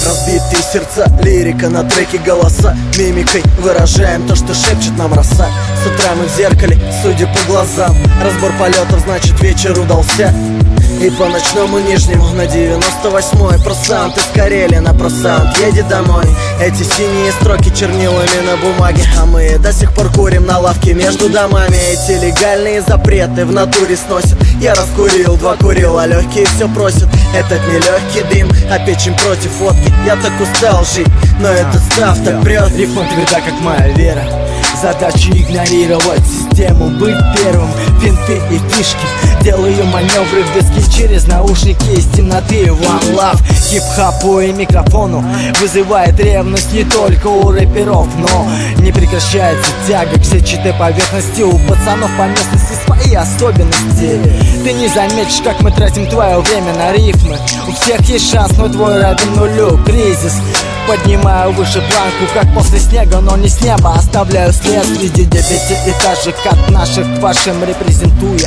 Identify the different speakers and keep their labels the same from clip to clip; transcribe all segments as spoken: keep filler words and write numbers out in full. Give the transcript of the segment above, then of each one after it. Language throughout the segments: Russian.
Speaker 1: Разбитые сердца, лирика на треке, голоса. Мимикой выражаем то, что шепчет нам роса. С утра мы в зеркале, судя по глазам. Разбор полетов, значит вечер удался. И по ночному нижнему на девяносто восьмой. Про саунд из Карелии на про саунд едет домой. Эти синие строки чернилами на бумаге, а мы до сих пор курим на лавке между домами. Эти легальные запреты в натуре сносят. Я раскурил, два курил, а легкие все просят. Этот не легкий дым, а печень против водки. Я так устал жить, но этот став так прет.
Speaker 2: Рифма тверда, как моя вера. Задача игнорировать систему, быть первым. Финты и фишки, делаю маневры в диске через наушники из темноты. One love, хип-хапу и микрофону вызывает ревность не только у рэперов, но не прекращается тяга к сетчатой поверхности. У пацанов по местности свои особенности. Ты не заметишь, как мы тратим твое время на рифмы. У всех есть шанс, но твой равен нулю. Кризис, поднимаю выше планку, как после снега, но не с неба. Оставляю след среди девятиэтажек от наших к вашим репрезентуя.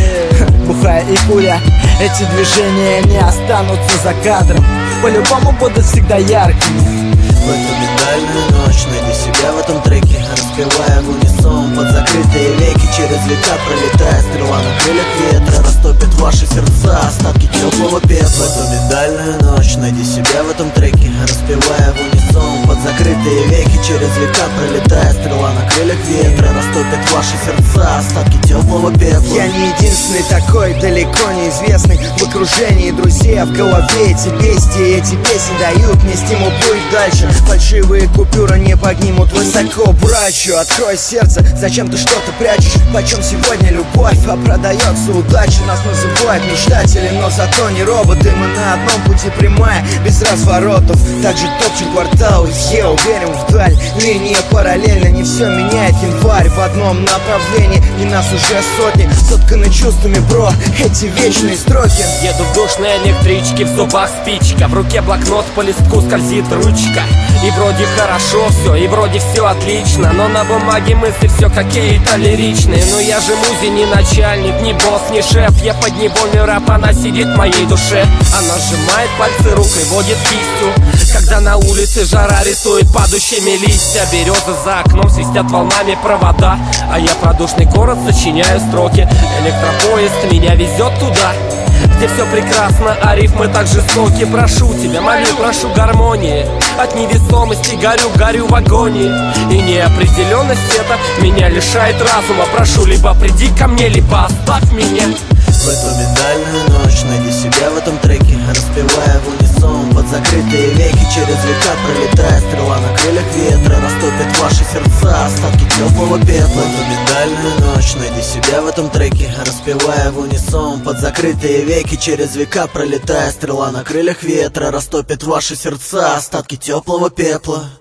Speaker 2: Бухая и куря, эти движения не останутся за кадром. По-любому будут всегда яркими.
Speaker 1: В эту медальную ночь найди себя в этом треке, распевая в унисон под закрытые веки. Через века пролетая стрела на крыльях ветра, растопит ваши сердца остатки теплого пепла. В эту медальную ночь найди себя в этом треке, распевая в унисон под закрытые веки. Через века пролетая стрела на крыльях ветра, растопит ваши сердца остатки теплого пепла.
Speaker 3: Я не единственный такой, далеко неизвестный. В окружении друзей, а в голове эти песни. Эти песни дают мне стимул плыть дальше. Фальшивые купюры не поднимут высоко. Брачу, открой сердце, зачем ты что-то прячешь? Почем сегодня любовь, а продается удача? Нас называют мечтатели, но зато не роботы. Мы на одном пути прямая, без разворотов. Также топчем кварталы, я уверен вдаль. Линия параллельно, не все меняет январь. В одном направлении, и нас уже сотни. Сотканы чувствами, бро, эти вечные строки.
Speaker 4: Еду в душной электричке, в зубах спичка, в руке блокнот, по листку скользит ручка. И вроде хорошо все, и вроде все отлично, но на бумаге мысли все какие-то лиричные. Но я же музи, не начальник, не босс, не шеф. Я подневольный рэп, она сидит в моей душе. Она сжимает пальцы рук и водит кистью, когда на улице жара рисует падающими листья. Березы за окном свистят волнами провода, а я про душный город сочиняю строки. Электропоезд меня везет туда, где все прекрасно, а рифмы так жестоки. Прошу тебя, молю, прошу гармонии. От невесомости горю, горю в агонии. И неопределенность это меня лишает разума. Прошу, либо приди ко мне, либо оставь меня.
Speaker 1: В эту медальную ночь найди себя в этом треке, распевая в унисон под закрытые веки. Через века пролетая стрела на крыльях ветра, растопит ваши сердца остатки теплого пепла. В эту медальную ночь найди себя в этом треке, распевая в унисон под закрытые веки. Через века пролетая стрела на крыльях ветра, растопит ваши сердца остатки теплого пепла.